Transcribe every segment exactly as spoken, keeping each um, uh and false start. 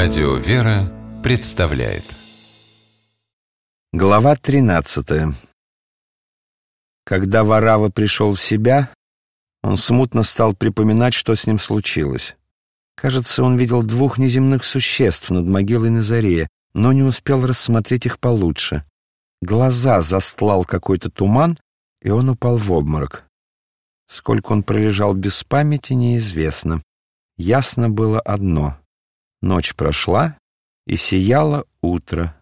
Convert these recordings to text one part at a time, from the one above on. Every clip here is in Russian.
Радио «Вера» представляет. Глава тринадцатая. Когда Варава пришел в себя, он смутно стал припоминать, что с ним случилось. Кажется, он видел двух неземных существ над могилой Назарея, но не успел рассмотреть их получше. Глаза застлал какой-то туман, и он упал в обморок. Сколько он пролежал без памяти, неизвестно. Ясно было одно: ночь прошла, и сияло утро.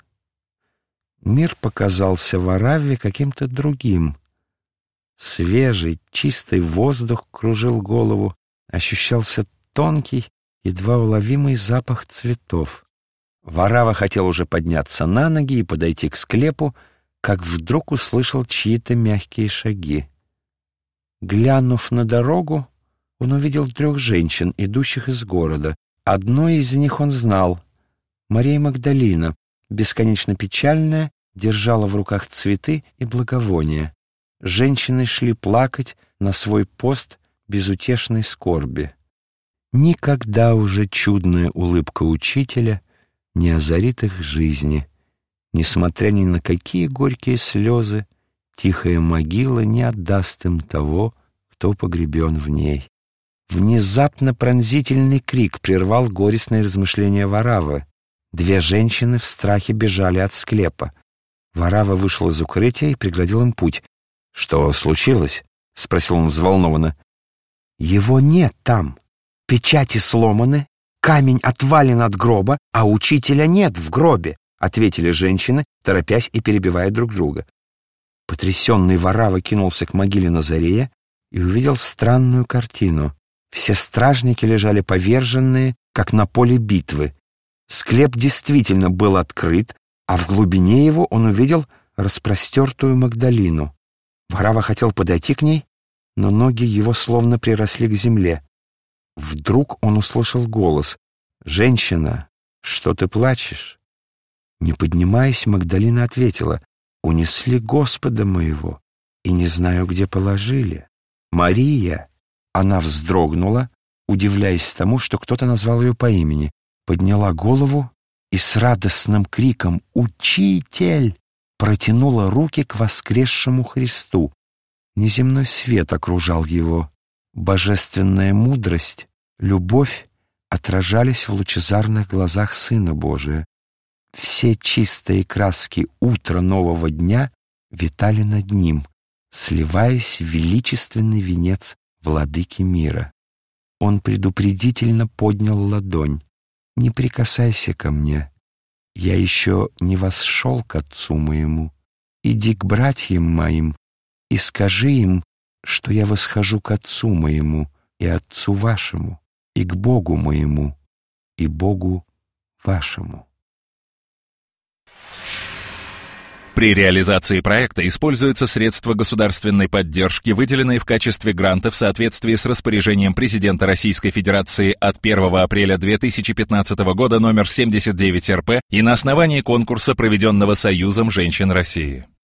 Мир показался Вараве каким-то другим. Свежий, чистый воздух кружил голову, ощущался тонкий, едва уловимый запах цветов. Варава хотел уже подняться на ноги и подойти к склепу, как вдруг услышал чьи-то мягкие шаги. Глянув на дорогу, он увидел трех женщин, идущих из города. Одну из них он знал — Мария Магдалина, бесконечно печальная, держала в руках цветы и благовония. Женщины шли плакать на свой пост безутешной скорби. Никогда уже чудная улыбка учителя не озарит их жизни. Несмотря ни на какие горькие слезы, тихая могила не отдаст им того, кто погребен в ней. Внезапно пронзительный крик прервал горестные размышления Варавы. Две женщины в страхе бежали от склепа. Варава вышел из укрытия и преградил им путь. «Что случилось?» — спросил он взволнованно. «Его нет там. Печати сломаны, камень отвален от гроба, а учителя нет в гробе», — ответили женщины, торопясь и перебивая друг друга. Потрясенный Варава кинулся к могиле Назарея и увидел странную картину. Все стражники лежали поверженные, как на поле битвы. Склеп действительно был открыт, а в глубине его он увидел распростертую Магдалину. Варава хотел подойти к ней, но ноги его словно приросли к земле. Вдруг он услышал голос: «Женщина, что ты плачешь?» Не поднимаясь, Магдалина ответила: «Унесли Господа моего, и не знаю, где положили». «Мария!» Она вздрогнула, удивляясь тому, что кто-то назвал ее по имени, подняла голову и с радостным криком «Учитель!» протянула руки к воскресшему Христу. Неземной свет окружал его. Божественная мудрость, любовь отражались в лучезарных глазах Сына Божия. Все чистые краски утра нового дня витали над ним, сливаясь в величественный венец Владыки мира. Он предупредительно поднял ладонь: «Не прикасайся ко мне, я еще не восшел к Отцу моему. Иди к братьям моим и скажи им, что я восхожу к Отцу моему и Отцу вашему, и к Богу моему и Богу вашему». При реализации проекта используются средства государственной поддержки, выделенные в качестве гранта в соответствии с распоряжением президента Российской Федерации от первого апреля две тысячи пятнадцатого года номер семьдесят девять эр пэ и на основании конкурса, проведенного Союзом женщин России.